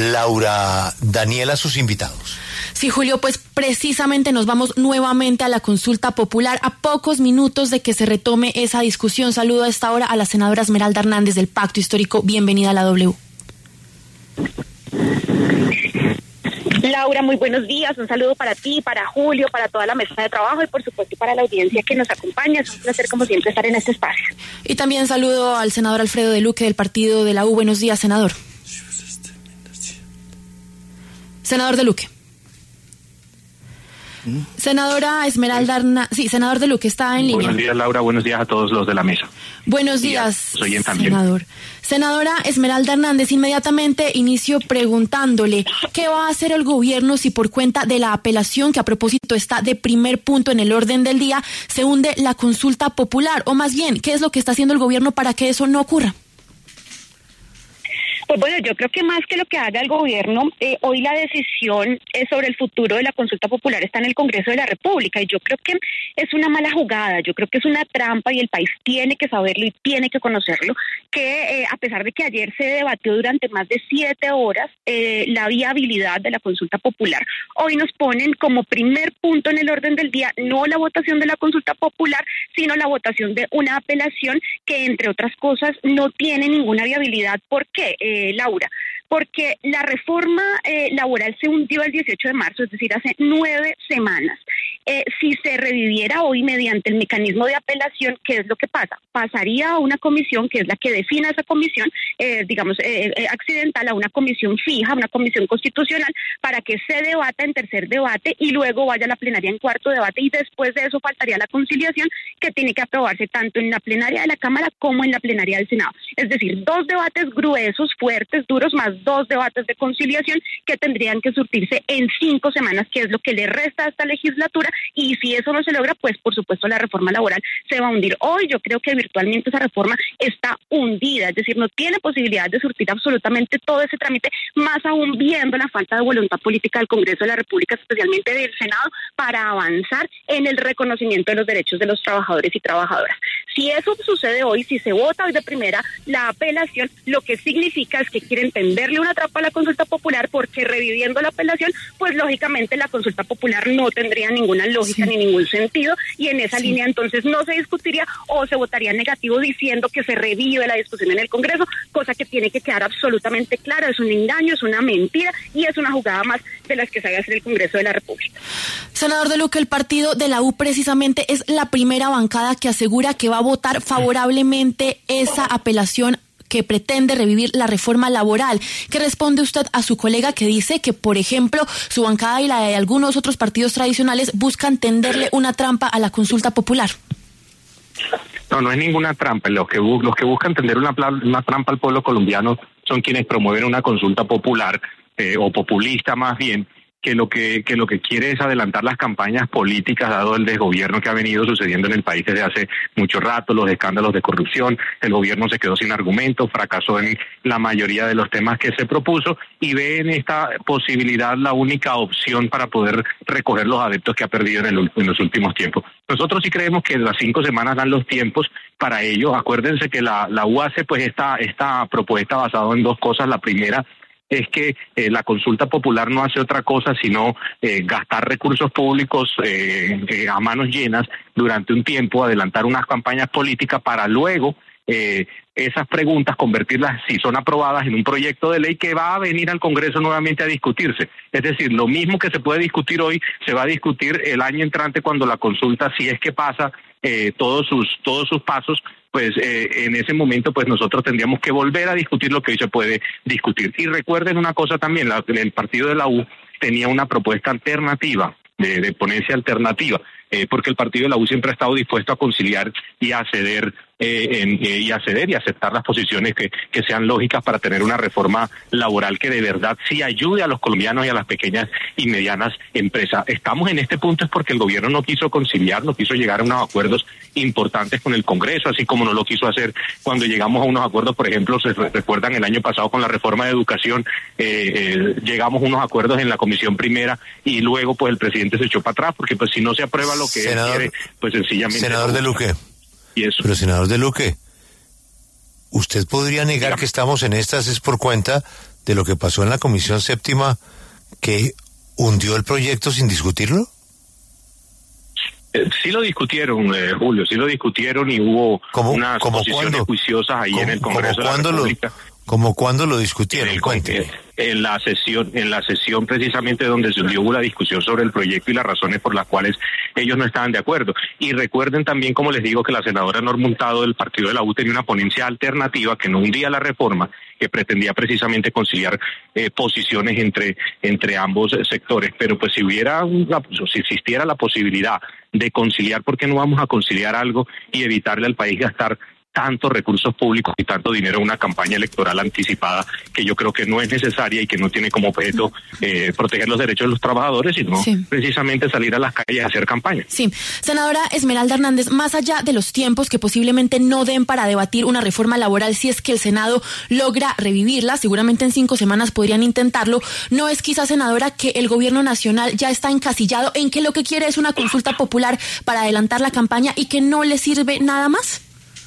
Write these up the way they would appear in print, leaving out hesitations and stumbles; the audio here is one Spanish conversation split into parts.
Laura Daniela, sus invitados. Sí, Julio, pues precisamente nos vamos nuevamente a la consulta popular a pocos minutos de que se retome esa discusión. Saludo a esta hora a la senadora Esmeralda Hernández del Pacto Histórico. Bienvenida a la W. Laura, muy buenos días. Un saludo para ti, para Julio, para toda la mesa de trabajo y por supuesto para la audiencia que nos acompaña. Es un placer como siempre estar en este espacio. Y también saludo al senador Alfredo de Luque del partido de la U. Buenos días, senador. Senador de Luque. Senadora Esmeralda Hernández, sí, senador de Luque está en línea. Buenos días, Laura, buenos días a todos los de la mesa. Buenos días, senador. Senadora Esmeralda Hernández, inmediatamente inicio preguntándole qué va a hacer el gobierno si por cuenta de la apelación, que a propósito está de primer punto en el orden del día, se hunde la consulta popular, o más bien, ¿qué es lo que está haciendo el gobierno para que eso no ocurra? Pues bueno, yo creo que más que lo que haga el gobierno, hoy la decisión sobre el futuro de la consulta popular está en el Congreso de la República y yo creo que es una mala jugada, yo creo que es una trampa y el país tiene que saberlo y tiene que conocerlo, que a pesar de que ayer se debatió durante más de 7 horas la viabilidad de la consulta popular, hoy nos ponen como primer punto en el orden del día no la votación de la consulta popular, sino la votación de una apelación que entre otras cosas no tiene ninguna viabilidad. ¿Por qué? Laura, porque la reforma laboral se hundió el 18 de marzo, es decir, hace 9 semanas. Si se reviviera hoy mediante el mecanismo de apelación, ¿qué es lo que pasa? Pasaría a una comisión que es la que defina esa comisión, accidental, a una comisión fija, una comisión constitucional, para que se debata en tercer debate y luego vaya a la plenaria en cuarto debate y después de eso faltaría la conciliación que tiene que aprobarse tanto en la plenaria de la Cámara como en la plenaria del Senado. Es decir, 2 debates gruesos, fuertes, duros, más 2 debates de conciliación que tendrían que surtirse en 5 semanas, que es lo que le resta a esta legislatura, y si eso no se logra, pues por supuesto la reforma laboral se va a hundir. Hoy yo creo que virtualmente esa reforma está hundida, es decir, no tiene posibilidad de surtir absolutamente todo ese trámite, más aún viendo la falta de voluntad política del Congreso de la República, especialmente del Senado, para avanzar en el reconocimiento de los derechos de los trabajadores y trabajadoras. Si eso sucede hoy, si se vota hoy de primera la apelación, lo que significa es que quieren tenderle una trampa a la consulta popular, porque reviviendo la apelación, pues lógicamente la consulta popular no tendría ninguna lógica ni ningún sentido, y en esa línea entonces no se discutiría o se votaría negativo diciendo que se revive la discusión en el Congreso, cosa que tiene que quedar absolutamente clara, es un engaño, es una mentira y es una jugada más de las que sabe hacer el Congreso de la República. Senador de Luque, el partido de la U precisamente es la primera bancada que asegura que va a votar favorablemente esa apelación que pretende revivir la reforma laboral. ¿Qué responde usted a su colega que dice que, por ejemplo, su bancada y la de algunos otros partidos tradicionales buscan tenderle una trampa a la consulta popular? No es ninguna trampa. Los que buscan tender una trampa al pueblo colombiano son quienes promueven una consulta popular o populista más bien, que lo que quiere es adelantar las campañas políticas, dado el desgobierno que ha venido sucediendo en el país desde hace mucho rato, los escándalos de corrupción. El gobierno se quedó sin argumentos, fracasó en la mayoría de los temas que se propuso y ve en esta posibilidad la única opción para poder recoger los adeptos que ha perdido en los últimos tiempos. Nosotros sí creemos que las 5 semanas dan los tiempos para ello. Acuérdense que la U hace pues esta propuesta basada en 2 cosas. La primera es que la consulta popular no hace otra cosa sino gastar recursos públicos a manos llenas durante un tiempo, adelantar unas campañas políticas para luego esas preguntas convertirlas, si son aprobadas, en un proyecto de ley que va a venir al Congreso nuevamente a discutirse. Es decir, lo mismo que se puede discutir hoy, se va a discutir el año entrante cuando la consulta, si es que pasa todos sus pasos, pues en ese momento pues nosotros tendríamos que volver a discutir lo que hoy se puede discutir. Y recuerden una cosa también, el partido de la U tenía una propuesta alternativa, de ponencia alternativa, porque el partido de la U siempre ha estado dispuesto a conciliar y a ceder y aceptar las posiciones que sean lógicas para tener una reforma laboral que de verdad sí ayude a los colombianos y a las pequeñas y medianas empresas. Estamos en este punto es porque el gobierno no quiso conciliar, no quiso llegar a unos acuerdos importantes con el Congreso, así como no lo quiso hacer cuando llegamos a unos acuerdos. Por ejemplo, se recuerdan el año pasado con la reforma de educación, llegamos a unos acuerdos en la Comisión Primera y luego pues el presidente se echó para atrás, porque pues si no se aprueba lo que él quiere, pues sencillamente... Senador de Luque. Y eso. Pero senador de Luque, ¿usted podría negar que estamos en estas es por cuenta de lo que pasó en la Comisión Séptima, que hundió el proyecto sin discutirlo? Sí lo discutieron, Julio, sí lo discutieron y hubo unas posiciones juiciosas ahí en el Congreso de la República. ¿Cómo cuándo lo discutieron? En la sesión precisamente donde se hubo la discusión sobre el proyecto y las razones por las cuales ellos no estaban de acuerdo. Y recuerden también, como les digo, que la senadora Norma Hurtado del partido de la U tenía una ponencia alternativa que no hundía la reforma, que pretendía precisamente conciliar posiciones entre ambos sectores. Pero pues si existiera la posibilidad de conciliar, ¿por qué no vamos a conciliar algo y evitarle al país gastar tantos recursos públicos y tanto dinero en una campaña electoral anticipada que yo creo que no es necesaria y que no tiene como objeto proteger los derechos de los trabajadores, sino precisamente salir a las calles a hacer campaña? Sí. Senadora Esmeralda Hernández, más allá de los tiempos que posiblemente no den para debatir una reforma laboral, si es que el Senado logra revivirla, seguramente en 5 semanas podrían intentarlo, ¿no es quizás, senadora, que el gobierno nacional ya está encasillado en que lo que quiere es una consulta popular para adelantar la campaña y que no le sirve nada más?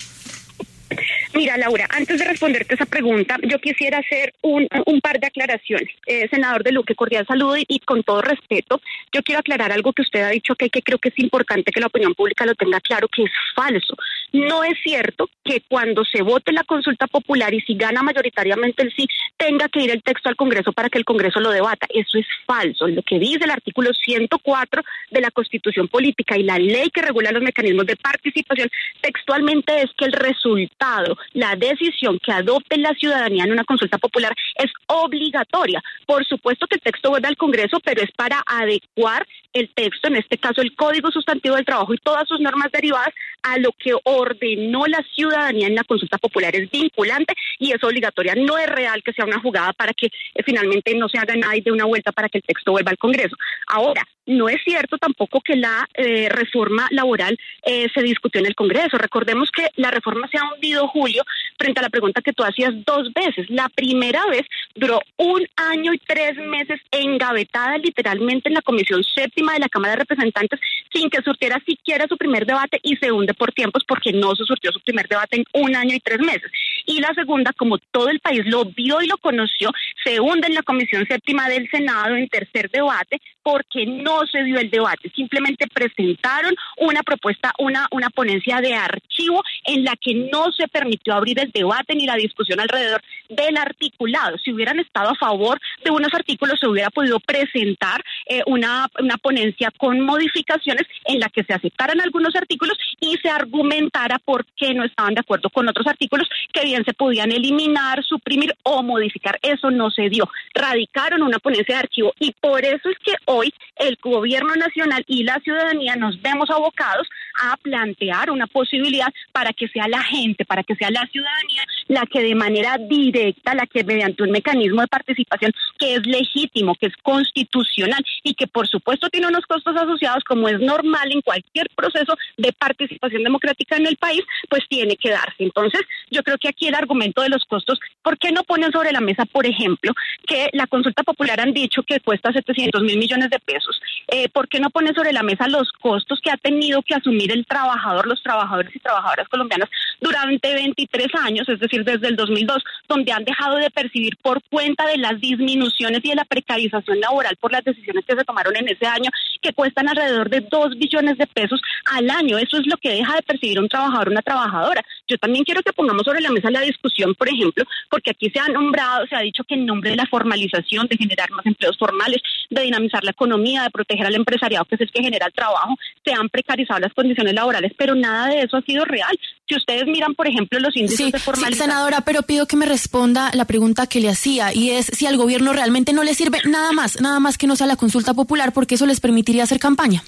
Mira, Laura, antes de responderte esa pregunta, yo quisiera hacer un par de aclaraciones. Senador De Luque, cordial saludo y con todo respeto, yo quiero aclarar algo que usted ha dicho que creo que es importante que la opinión pública lo tenga claro, que es falso. No es cierto que cuando se vote la consulta popular y si gana mayoritariamente el sí, tenga que ir el texto al Congreso para que el Congreso lo debata. Eso es falso. Lo que dice el artículo 104 de la Constitución Política y la ley que regula los mecanismos de participación textualmente es que el resultado, la decisión que adopte la ciudadanía en una consulta popular es obligatoria. Por supuesto que el texto vuelve al Congreso, pero es para adecuar el texto, en este caso el Código Sustantivo del Trabajo y todas sus normas derivadas, a lo que ordenó la ciudadanía en la consulta popular. Es vinculante y es obligatoria. No es real que sea una jugada para que finalmente no se haga nada y de una vuelta para que el texto vuelva al Congreso. Ahora, no es cierto tampoco que la reforma laboral se discutió en el Congreso. Recordemos que la reforma se ha hundido, Julio, frente a la pregunta que tú hacías 2 veces. La primera vez duró 1 año y 3 meses engavetada literalmente en la Comisión Séptima de la Cámara de Representantes sin que surtiera siquiera su primer debate y se hunde por tiempos porque no se surtió su primer debate en 1 año y 3 meses. Y la segunda, como todo el país lo vio y lo conoció, se hunde en la Comisión Séptima del Senado en tercer debate porque no se dio el debate. Simplemente presentaron una propuesta, una ponencia de archivo en la que no se permitió abrir el debate ni la discusión alrededor del articulado. Si hubieran estado a favor de unos artículos, se hubiera podido presentar una ponencia con modificaciones en la que se aceptaran algunos artículos y se argumentara por qué no estaban de acuerdo con otros artículos que bien se podían eliminar, suprimir o modificar. Eso no se dio. Radicaron una ponencia de archivo y por eso es que hoy el gobierno nacional y la ciudadanía nos vemos abocados a plantear una posibilidad para que sea la gente, para que sea la ciudadanía la que de manera directa, la que mediante un mecanismo de participación que es legítimo, que es constitucional y que por supuesto tiene unos costos asociados como es normal en cualquier proceso de participación democrática en el país, pues tiene que darse. Entonces, yo creo que aquí el argumento de los costos, ¿por qué no ponen sobre la mesa, por ejemplo, que la consulta popular han dicho que cuesta 700,000 millones de pesos? ¿Por qué no ponen sobre la mesa los costos que ha tenido que asumir el trabajador, los trabajadores y trabajadoras colombianas durante 23 años, es decir, desde el 2002, donde han dejado de percibir por cuenta de las disminuciones y de la precarización laboral por las decisiones que se tomaron en ese año, que cuestan alrededor de 2 billones de pesos al año? Eso es lo que deja de percibir un trabajador, una trabajadora. Yo también quiero que pongamos sobre la mesa la discusión, por ejemplo, porque aquí se ha dicho que en nombre de la formalización, de generar más empleos formales, de dinamizar la economía, de proteger al empresariado, que es el que genera el trabajo, se han precarizado las condiciones laborales, pero nada de eso ha sido real. Si ustedes miran, por ejemplo, los índices de formalización... Sí, senadora, pero pido que me responda la pregunta que le hacía, y es si al gobierno realmente no le sirve nada más que no sea la consulta popular, porque eso les permitiría hacer campaña.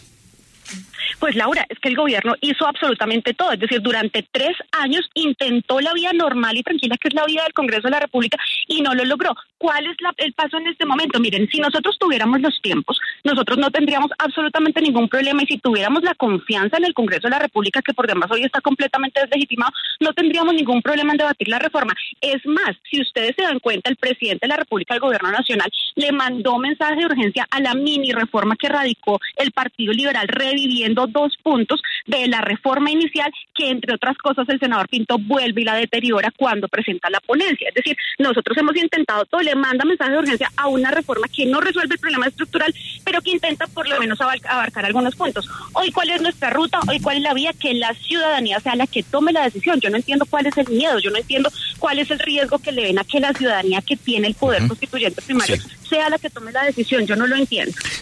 Pues Laura, es que el gobierno hizo absolutamente todo, es decir, durante 3 años intentó la vía normal y tranquila, que es la vía del Congreso de la República, y no lo logró. ¿Cuál es el paso en este momento? Miren, si nosotros tuviéramos los tiempos, nosotros no tendríamos absolutamente ningún problema, y si tuviéramos la confianza en el Congreso de la República, que por demás hoy está completamente deslegitimado, no tendríamos ningún problema en debatir la reforma. Es más, si ustedes se dan cuenta, el presidente de la República, el gobierno nacional, le mandó mensaje de urgencia a la mini reforma que radicó el Partido Liberal, reviviendo solo 2 puntos de la reforma inicial que, entre otras cosas, el senador Pinto vuelve y la deteriora cuando presenta la ponencia. Es decir, nosotros hemos intentado todo, le manda mensaje de urgencia a una reforma que no resuelve el problema estructural, pero que intenta por lo menos abarcar algunos puntos. Hoy, ¿cuál es nuestra ruta? Hoy, ¿cuál es la vía? Que la ciudadanía sea la que tome la decisión. Yo no entiendo cuál es el miedo, yo no entiendo cuál es el riesgo que le ven a que la ciudadanía que tiene el poder constituyente primario sea la que tome la decisión. Yo no lo entiendo.